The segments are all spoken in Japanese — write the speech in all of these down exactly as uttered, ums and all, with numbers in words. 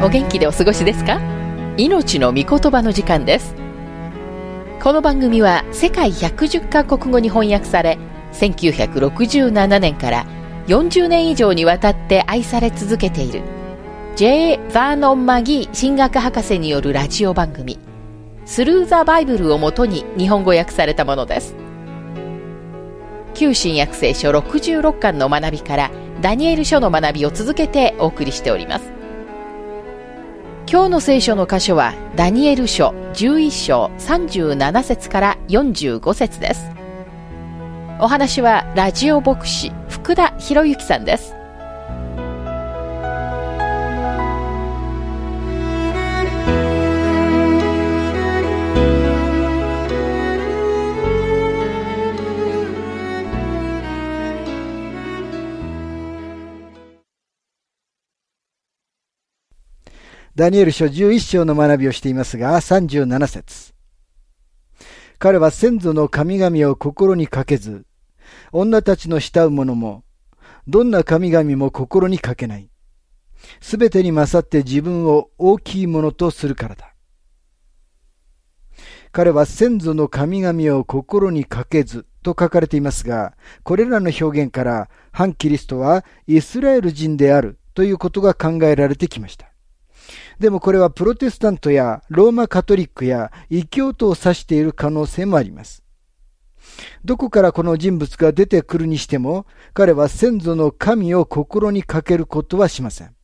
お元気でお過ごしですか？命の御言葉の時間です。この番組は世界ひゃくじゅっカ国語に翻訳され、せんきゅうひゃくろくじゅうななねんからよんじゅうねん以上にわたって愛され続けている J. ヴァーノン・マギー神学博士によるラジオ番組スルー・ザ・バイブルをもとに日本語訳されたものです。旧新約聖書ろくじゅうろっかんの学びからダニエル書の学びを続けてお送りしております。今日の聖書の箇所はダニエル書じゅういっ章さんじゅうなな節からよんじゅうご節です。お話はラジオ牧師福田博之さんです。 ダニエル書じゅういっ章の学びをしていますが、さんじゅうなな節。彼は先祖の神々を心にかけず、女たちの慕う者も、どんな神々も心にかけない。すべてに勝って自分を大きいものとするからだ。彼は先祖の神々を心にかけずと書かれていますが、これらの表現から反キリストはイスラエル人であるということが考えられてきました。でもこれはプロテスタントやローマカトリックや異教徒を指している可能性もあります。どこからこの人物が出てくるにしても、彼は先祖の神を心にかけることはしません。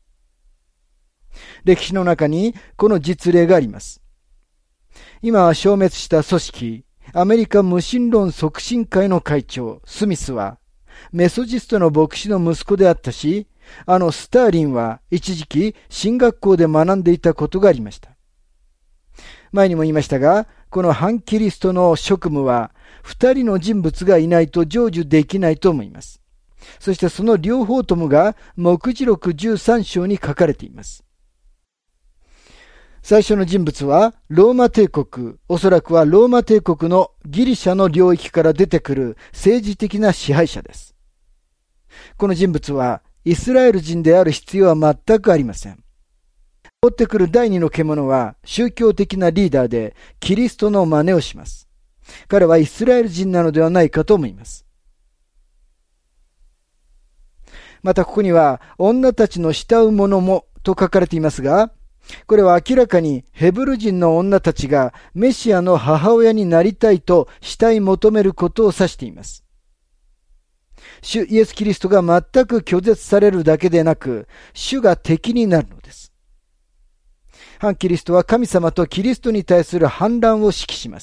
歴史の中にこの実例があります。今は消滅した組織、アメリカ無神論促進会の会長、スミスは、メソジストの牧師の息子であったし、あのスターリンは一時期神学校で学んでいたことがありました。前にも言いましたが、この反キリストの職務は二人の人物がいないと成就できないと思います。そしてその両方ともが黙示録じゅうさん章に書かれています。最初の人物はローマ帝国、おそらくはローマ帝国のギリシャの領域から出てくる政治的な支配者です。この人物はイスラエル人である必要は全くありません。追ってくる第二の獣は宗教的なリーダーでキリストの真似をします。彼はイスラエル人なのではないかと思います。またここには女たちの慕う者もと書かれていますが、これは明らかにヘブル人の女たちがメシアの母親になりたいと慕い求めることを指しています。主イエス・キリストが全く拒絶されるだけでなく、主が敵になるのです。反キリストは神様とキリストに対する反乱を指揮します。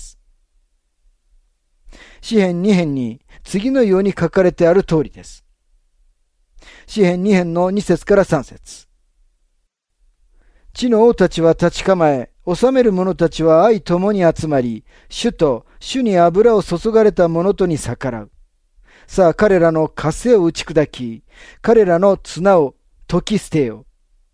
詩編に編に次のように書かれてある通りです。詩編に編のに節からさん節。地の王たちは立ち構え、治める者たちは愛ともに集まり、主と主に油を注がれた者とに逆らう。さあ彼らの枷を打ち砕き、彼らの綱を解き捨てよ。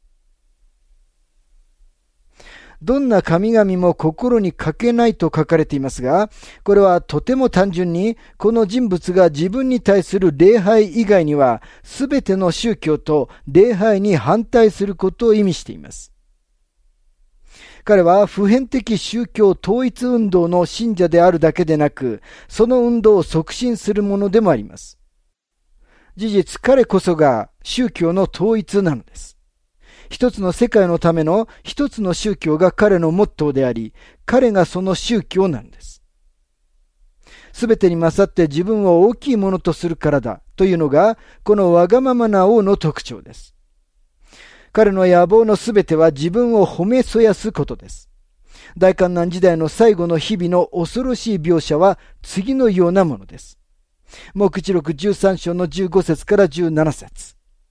どんな神々も心にかけないと書かれていますが、これはとても単純に、この人物が自分に対する礼拝以外には、すべての宗教と礼拝に反対することを意味しています。彼は普遍的宗教統一運動の信者であるだけでなく、その運動を促進するものでもあります。事実、彼こそが宗教の統一なのです。一つの世界のための一つの宗教が彼のモットーであり、彼がその宗教なのです。すべてに勝って自分を大きいものとするからだというのが、このわがままな王の特徴です。彼の野望のすべては自分を褒めそやすことです。大観難時代の最後の日々の恐ろしい描写は次のようなものです。黙示録じゅうさん章のじゅうご節からじゅうなな節。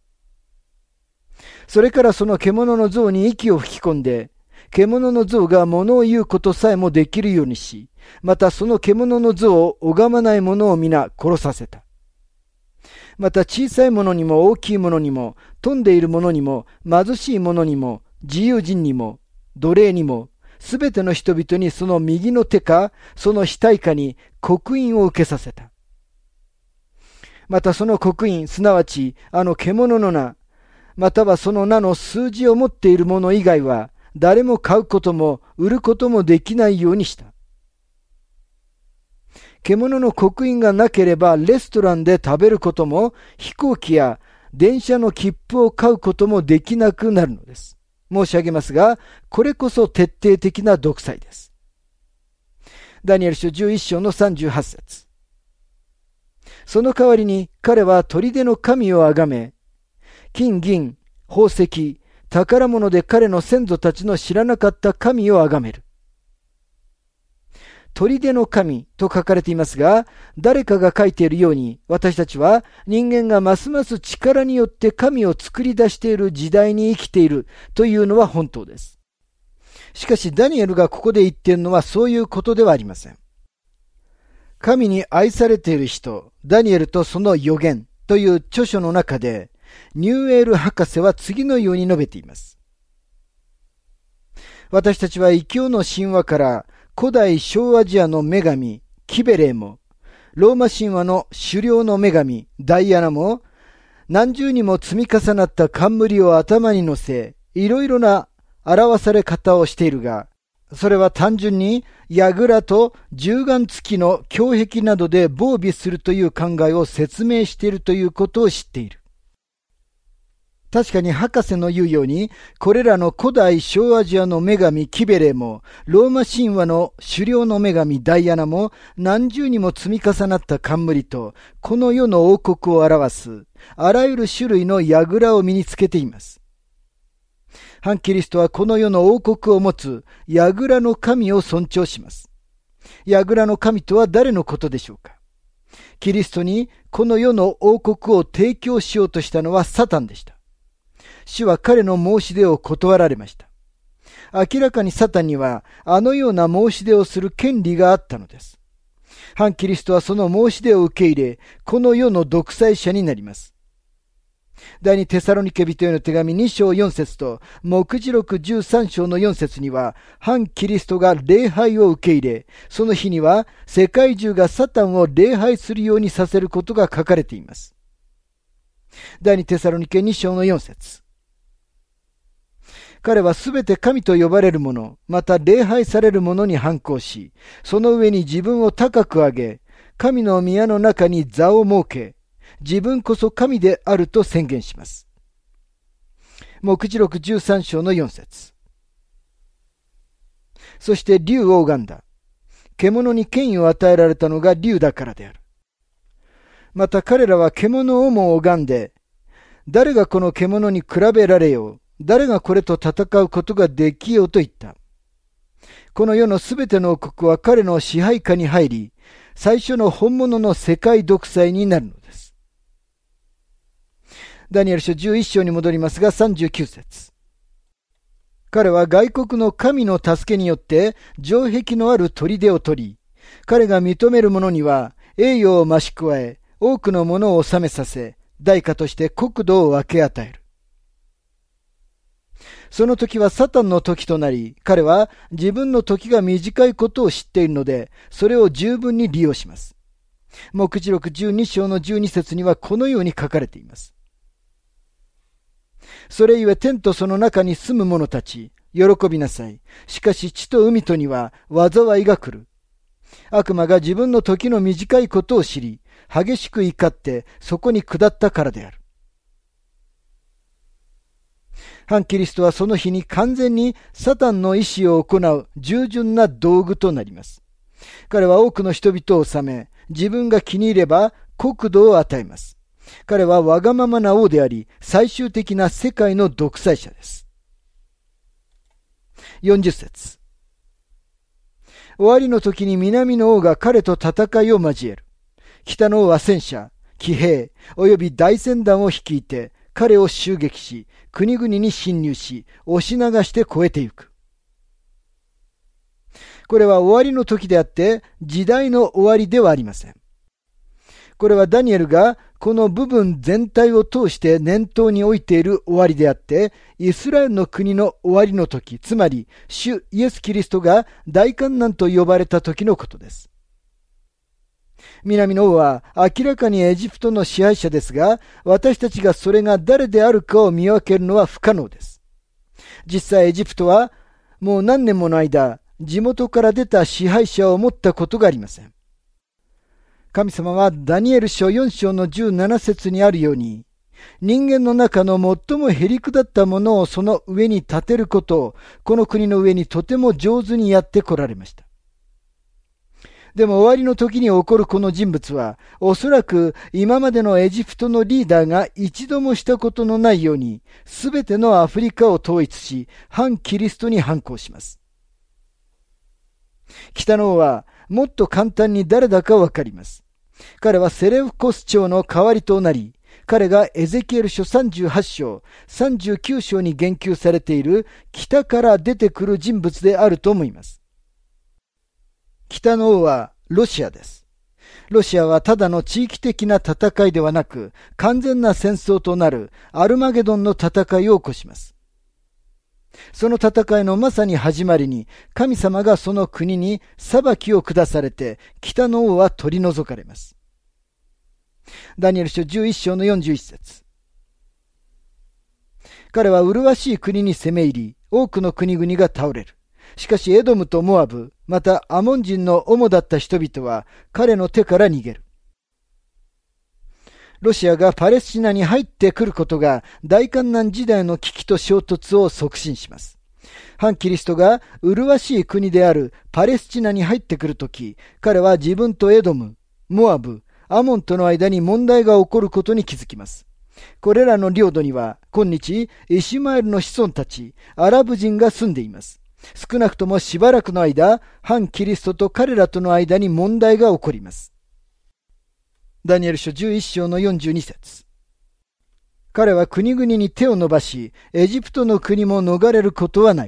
それからその獣の像に息を吹き込んで、獣の像が物を言うことさえもできるようにし、またその獣の像を拝まない者を皆殺させた。また小さいものにも大きいものにも、飛んでいるものにも、貧しいものにも、自由人にも、奴隷にも、すべての人々にその右の手か、その額かに刻印を受けさせた。またその刻印、すなわちあの獣の名、 またはその名の数字を持っているもの以外は、誰も買うことも売ることもできないようにした。獣の刻印がなければレストランで食べることも飛行機や電車の切符を買うこともできなくなるのです。申し上げますが、これこそ徹底的な独裁です。ダニエル書じゅういっ章のさんじゅうはち節。その代わりに彼は砦の神をあがめ、金銀、宝石、宝物で彼の先祖たちの知らなかった神をあがめる。砦の神と書かれていますが、誰かが書いているように、私たちは人間がますます力によって神を作り出している時代に生きているというのは本当です。しかしダニエルがここで言っているのはそういうことではありません。神に愛されている人、ダニエルとその預言という著書の中で、ニューエール博士は次のように述べています。私たちは異教の神話から古代小アジアの女神キベレーも、ローマ神話の狩猟の女神ダイアナも、何重にも積み重なった冠を頭に乗せ、いろいろな表され方をしているが、それは単純に櫓と銃眼付きの胸壁などで防備するという考えを説明しているということを知っている。確かに博士の言うように、これらの古代小アジアの女神キベレも、ローマ神話の狩猟の女神ダイアナも、何重にも積み重なった冠と、この世の王国を表す、あらゆる種類の櫓を身につけています。反キリストはこの世の王国を持つ櫓の神を尊重します。櫓の神とは誰のことでしょうか。キリストにこの世の王国を提供しようとしたのはサタンでした。主は彼の申し出を断られました。明らかにサタンにはあのような申し出をする権利があったのです。反キリストはその申し出を受け入れ、この世の独裁者になります。第二テサロニケ人への手紙に章よん節と黙示録じゅうさん章のよん節には、反キリストが礼拝を受け入れ、その日には世界中がサタンを礼拝するようにさせることが書かれています。第二テサロニケに章のよん節。彼はすべて神と呼ばれるもの、また礼拝されるものに反抗し、その上に自分を高く上げ、神の宮の中に座を設け、自分こそ神であると宣言します。黙示録じゅうさん章のよん節。そして竜を拝んだ。獣に権威を与えられたのが竜だからである。また彼らは獣をも拝んで、誰がこの獣に比べられよう、誰がこれと戦うことができようと言った。この世のすべての王国は彼の支配下に入り、最初の本物の世界独裁になるのです。ダニエル書じゅういっ章に戻りますがさんじゅうきゅう節。彼は外国の神の助けによって城壁のある砦を取り、彼が認める者には栄誉を増し加え、多くのものを治めさせ、代価として国土を分け与える。その時はサタンの時となり、彼は自分の時が短いことを知っているので、それを十分に利用します。黙示録じゅうに章のじゅうに節にはこのように書かれています。それゆえ天とその中に住む者たち、喜びなさい。しかし地と海とには災いが来る。悪魔が自分の時の短いことを知り、激しく怒ってそこに下ったからである。反キリストはその日に完全にサタンの意志を行う従順な道具となります。彼は多くの人々を治め、自分が気に入れば国土を与えます。彼はわがままな王であり、最終的な世界の独裁者です。よんじゅう節。終わりの時に南の王が彼と戦いを交える。北の王は戦車、騎兵、および大船団を率いて、彼を襲撃し、国々に侵入し、押し流して越えてゆく。これは終わりの時であって、時代の終わりではありません。これはダニエルがこの部分全体を通して念頭に置いている終わりであって、イスラエルの国の終わりの時、つまり主イエス・キリストが大観難と呼ばれた時のことです。 南の王は明らかにエジプトの支配者ですが、私たちがそれが誰であるかを見分けるのは不可能です。実際エジプトはもう何年もの間、地元から出た支配者を持ったことがありません。神様はダニエル書よん章のじゅうなな節にあるように、人間の中の最もへりくだったものをその上に立てることを、この国の上にとても上手にやってこられました。でも終わりの時に起こるこの人物は、おそらく今までのエジプトのリーダーが一度もしたことのないように、すべてのアフリカを統一し、反キリストに反抗します。北の王はもっと簡単に誰だかわかります。彼はセレウコス朝の代わりとなり、彼がエゼキエル書さんじゅうはち章、さんじゅうきゅう章に言及されている北から出てくる人物であると思います。北の王はロシアです。ロシアはただの地域的な戦いではなく、完全な戦争となるアルマゲドンの戦いを起こします。その戦いのまさに始まりに、神様がその国に裁きを下されて、北の王は取り除かれます。ダニエル書じゅういち章のよんじゅういち節。彼は麗しい国に攻め入り、多くの国々が倒れる。しかしエドムとモアブ、またアモン人の主だった人々は彼の手から逃げる。ロシアがパレスチナに入ってくることが大観難時代の危機と衝突を促進します。反キリストが麗しい国であるパレスチナに入ってくるとき、彼は自分とエドム、モアブ、アモンとの間に問題が起こることに気づきます。これらの領土には今日イシュマエルの子孫たち、アラブ人が住んでいます。少なくともしばらくの間、反キリストと彼らとの間に問題が起こります。ダニエル書じゅういち章のよんじゅうに節。彼は国々に手を伸ばし、エジプトの国も逃れることはない。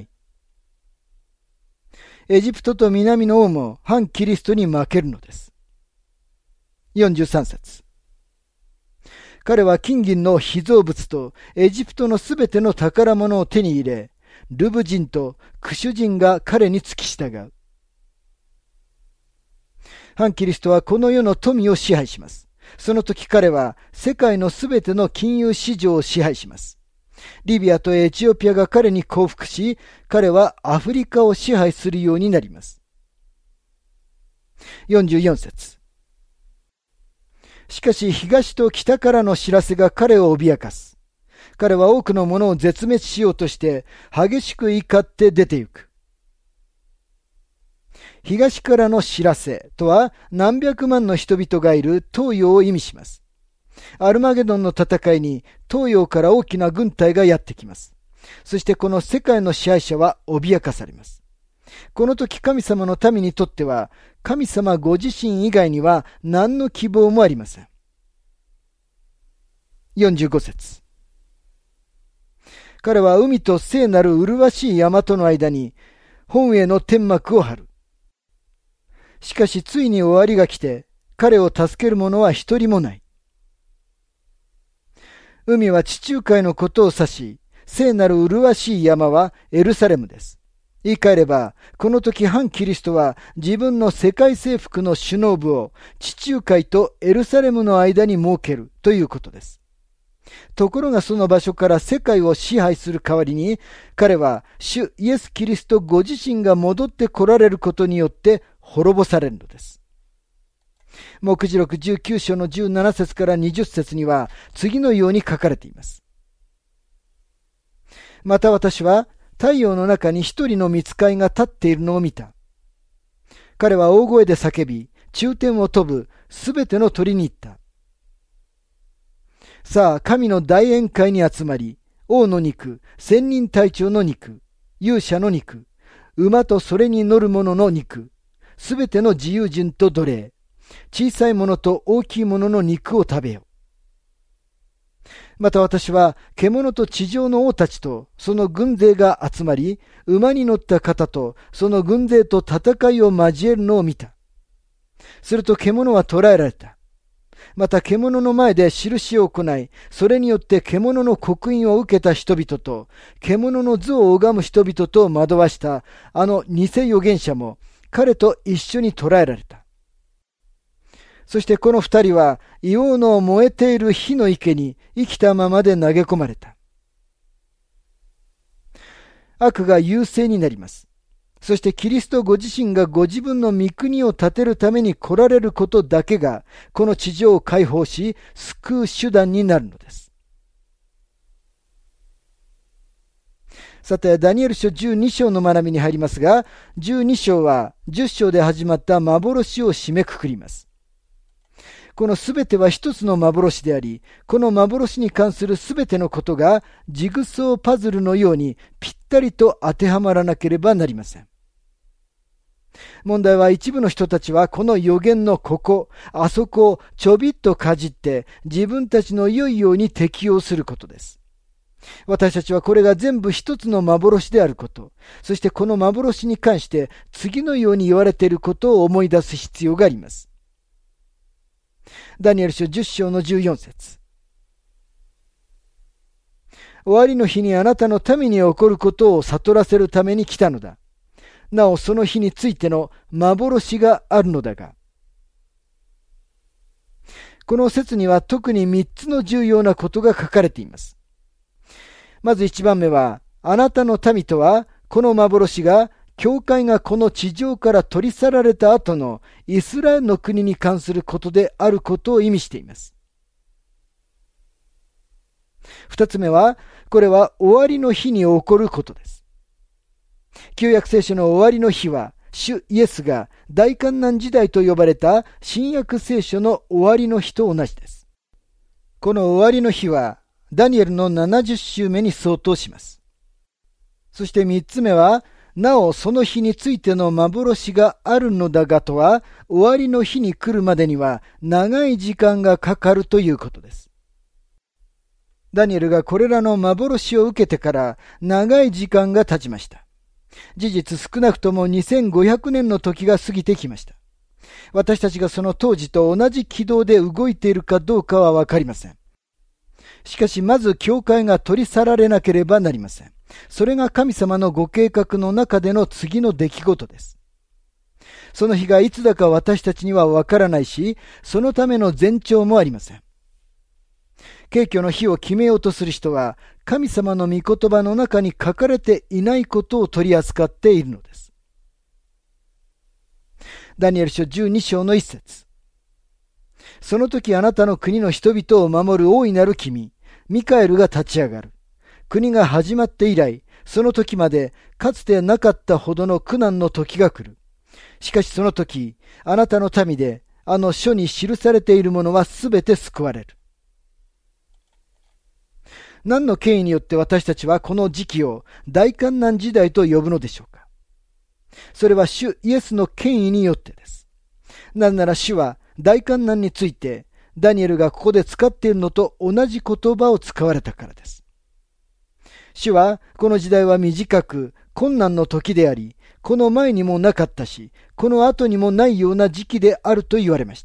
エジプトと南の王も反キリストに負けるのです。よんじゅうさん節。彼は金銀の被造物とエジプトのすべての宝物を手に入れ、ルブ人とクシュ人が彼に付き従う。反キリストはこの世の富を支配します。その時彼は世界のすべての金融市場を支配します。リビアとエチオピアが彼に降伏し、彼はアフリカを支配するようになります。よんじゅうよん節。しかし東と北からの知らせが彼を脅かす。彼は多くのものを絶滅しようとして激しく怒って出て行く。東からの知らせとは何百万の人々がいる東洋を意味します。アルマゲドンの戦いに東洋から大きな軍隊がやってきます。そしてこの世界の支配者は脅かされます。この時神様の民にとっては神様ご自身以外には何の希望もありません。よんじゅうご節。彼は海と聖なる麗しい山との間に本への天幕を張る。しかしついに終わりが来て、彼を助ける者は一人もない。海は地中海のことを指し、聖なる麗しい山はエルサレムです。言い換えれば、この時反キリストは自分の世界征服の首脳部を地中海とエルサレムの間に設けるということです。ところがその場所から世界を支配する代わりに、彼は主イエス・キリストご自身が戻って来られることによって滅ぼされるのです。黙示録じゅうきゅう章のじゅうなな節からにじゅう節には次のように書かれています。また私は太陽の中に一人の御使いが立っているのを見た。彼は大声で叫び、中天を飛ぶすべての鳥に言った。さあ、神の大宴会に集まり、王の肉、千人隊長の肉、勇者の肉、馬とそれに乗る者の肉、すべての自由人と奴隷、小さいものと大きいものの肉を食べよ。また私は獣と地上の王たちとその軍勢が集まり、馬に乗った方とその軍勢と戦いを交えるのを見た。すると獣は捕らえられた。また獣の前で印を行い、それによって獣の刻印を受けた人々と、獣の図を拝む人々と惑わしたあの偽預言者も彼と一緒に捕らえられた。 そしてこの二人は硫黄の燃えている火の池に生きたままで投げ込まれた。悪が優勢になります。そしてキリストご自身がご自分の御国を建てるために来られることだけが、この地上を解放し、救う手段になるのです。さて、ダニエル書じゅうに章の学びに入りますが、じゅうに章はじゅっ章で始まった幻を締めくくります。このすべては一つの幻であり、この幻に関するすべてのことがジグソーパズルのようにぴったりと当てはまらなければなりません。問題は一部の人たちはこの予言のここ、あそこをちょびっとかじって自分たちの良いように適用することです。私たちはこれが全部一つの幻であること、そしてこの幻に関して次のように言われていることを思い出す必要があります。ダニエル書じゅっ章のじゅうよん節。終わりの日にあなたの民に起こることを悟らせるために来たのだ。なおその日についての幻があるのだが。この説には特にみっつの重要なことが書かれています。まずいちばんめは、あなたの民とは、この幻が教会がこの地上から取り去られた後のイスラエルの国に関することであることを意味しています。二つ目は、これは終わりの日に起こることです。旧約聖書の終わりの日は、主イエスが大観難時代と呼ばれた新約聖書の終わりの日と同じです。この終わりの日は、ダニエルのななじゅっ週目に相当します。そして三つ目は、なおその日についての幻があるのだがとは、終わりの日に来るまでには長い時間がかかるということです。ダニエルがこれらの幻を受けてから長い時間が経ちました。事実少なくともにせんごひゃくねんの時が過ぎてきました。私たちがその当時と同じ軌道で動いているかどうかはわかりません。しかしまず教会が取り去られなければなりません。それが神様のご計画の中での次の出来事です。その日がいつだか私たちにはわからないし、そのための前兆もありません。景挙の日を決めようとする人は、神様の御言葉の中に書かれていないことを取り扱っているのです。ダニエル書じゅうに章の一節。その時あなたの国の人々を守る大いなる君、ミカエルが立ち上がる。国が始まって以来、その時までかつてなかったほどの苦難の時が来る。しかしその時、あなたの民で、あの書に記されているものはすべて救われる。何の権威によって私たちはこの時期を大観難時代と呼ぶのでしょうか。それは主イエスの権威によってです。なぜなら主は大観難について、ダニエルがここで使っているのと同じ言葉を使われたからです。主はこの時代は短く困難の時であり、この前にもなかったし、この後にもないような時期であると言われました。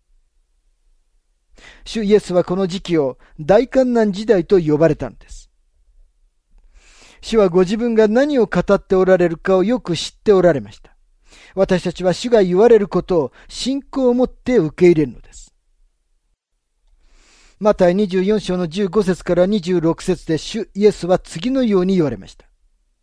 主イエスはこの時期を大観難時代と呼ばれたのです。主はご自分が何を語っておられるかをよく知っておられました。私たちは主が言われることを信仰を持って受け入れるのです。マタイにじゅうよん章のじゅうご節からにじゅうろく節で主イエスは次のように言われました。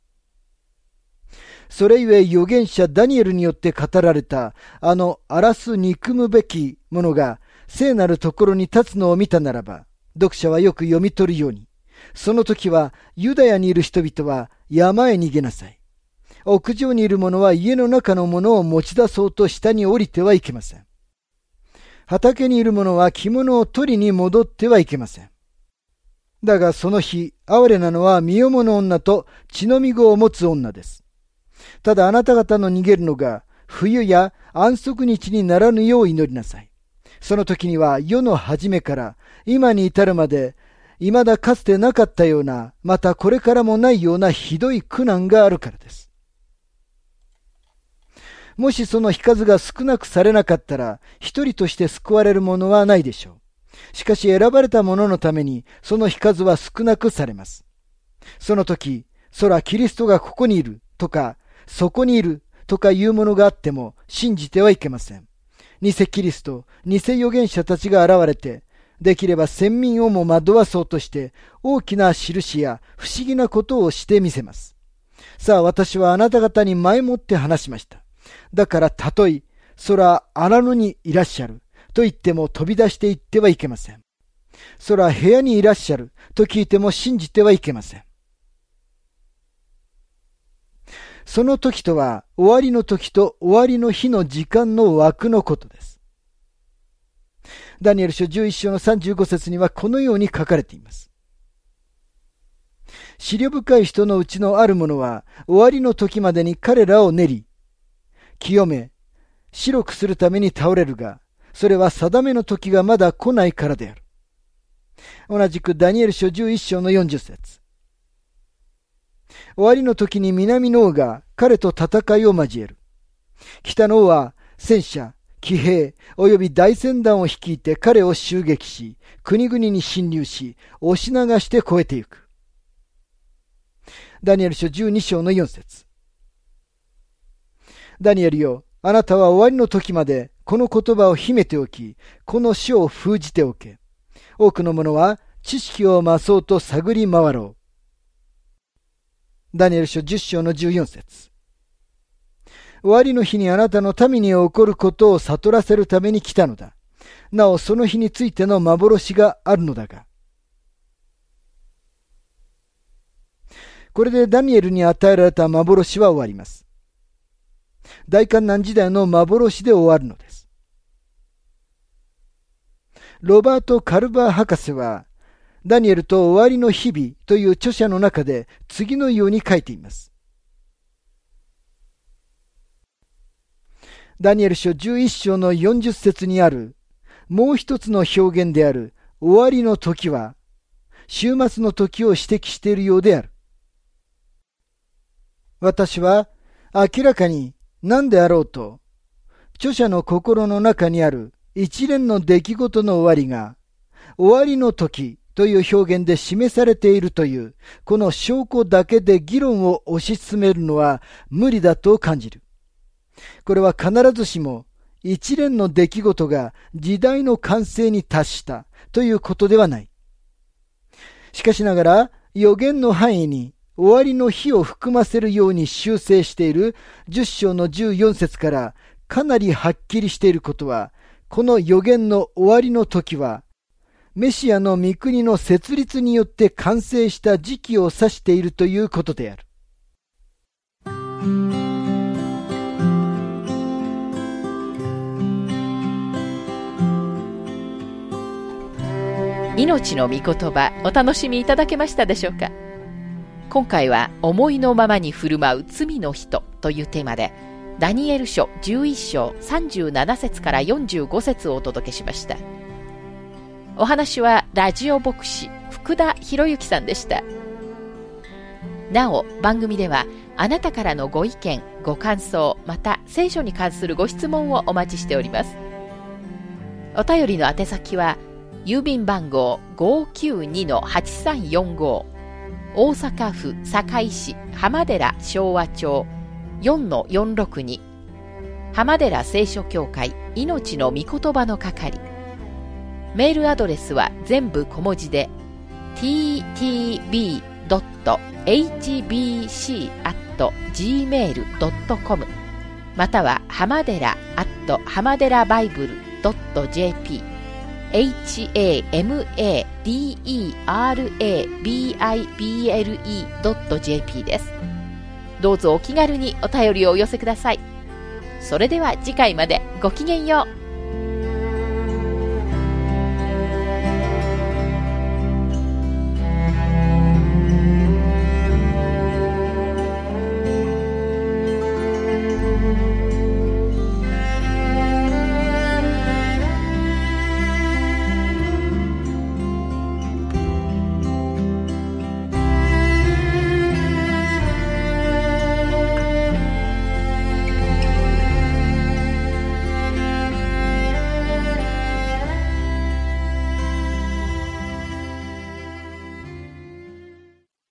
それゆえ預言者ダニエルによって語られたあの荒らす憎むべきものが聖なるところに立つのを見たならば、読者はよく読み取るように、その時はユダヤにいる人々は山へ逃げなさい。屋上にいる者は家の中のものを持ち出そうと下に降りてはいけません。畑にいる者は着物を取りに戻ってはいけません。だがその日、哀れなのは身重の女と血のみ子を持つ女です。ただあなた方の逃げるのが冬や安息日にならぬよう祈りなさい。その時には世の初めから今に至るまで未だかつてなかったような、またこれからもないようなひどい苦難があるからです。もしその日数が少なくされなかったら、一人として救われるものはないでしょう。しかし選ばれた者のために、その日数は少なくされます。その時、そらキリストがここにいるとか、そこにいるとかいうものがあっても信じてはいけません。 偽キリスト、偽預言者たちが現れて、できれば先民をも惑わそうとして大きな印や不思議なことをしてみせます。さあ私はあなた方に前もって話しました。だからたとえ空荒野にいらっしゃると言っても飛び出していってはいけません。空部屋にいらっしゃると聞いても信じてはいけません。その時とは終わりの時と終わりの日の時間の枠のことです。ダニエル書じゅういっ章のさんじゅうご節にはこのように書かれています。思慮深い人のうちのある者は終わりの時までに彼らを練り、清め、白くするために倒れるが、それは定めの時がまだ来ないからである。同じくダニエル書じゅういっ章のよんじゅう節。終わりの時に南の王が彼と戦いを交える。北の王は戦車、騎兵および大船団を率いて彼を襲撃し、国々に侵入し、押し流して越えてゆく。ダニエル書じゅうに章のよん節。ダニエルよ、あなたは終わりの時までこの言葉を秘めておき、この書を封じておけ。多くの者は知識を増そうと探り回ろう。ダニエル書じゅっ章のじゅうよん節。終わりの日にあなたの民に起こることを悟らせるために来たのだ。なおその日についての幻があるのだが。これでダニエルに与えられた幻は終わります。大観難時代の幻で終わるのです。ロバート・カルバー博士は、ダニエルと終わりの日々という著者の中で次のように書いています。ダニエル書じゅういっ章のよんじゅう節にあるもう一つの表現である終わりの時は、終末の時を指摘しているようである。私は明らかに何であろうと、著者の心の中にある一連の出来事の終わりが、終わりの時という表現で示されているという、この証拠だけで議論を推し進めるのは無理だと感じる。これは必ずしも一連の出来事が時代の完成に達したということではない。しかしながら予言の範囲に終わりの日を含ませるように修正しているじゅっ章のじゅうよん節からかなりはっきりしていることは、この予言の終わりの時は、メシアの御国の設立によって完成した時期を指しているということである。 命の御言葉、お楽しみいただけましたでしょうか。今回は思いのままに振る舞う罪の人というテーマで、ダニエル書じゅういっ章さんじゅうなな節からよんじゅうご節をお届けしました。お話はラジオ牧師福田博之さんでした。なお番組ではあなたからのご意見ご感想、また聖書に関するご質問をお待ちしております。お便りの宛先は郵便番号 ごーきゅうにのはちさんよんご、大阪府堺市浜寺昭和町 よんのよんろくに、浜寺聖書協会命の御言葉の係。メールアドレスは全部小文字で ティーティービードットエイチビーシーアットジーメールドットコム または浜寺アット浜寺バイブルドットジェーピー エイチエーエムエーディーイーアールエービーアイビーエルイードットジェーピー です。どうぞお気軽にお便りをお寄せください。それでは次回までごきげんよう。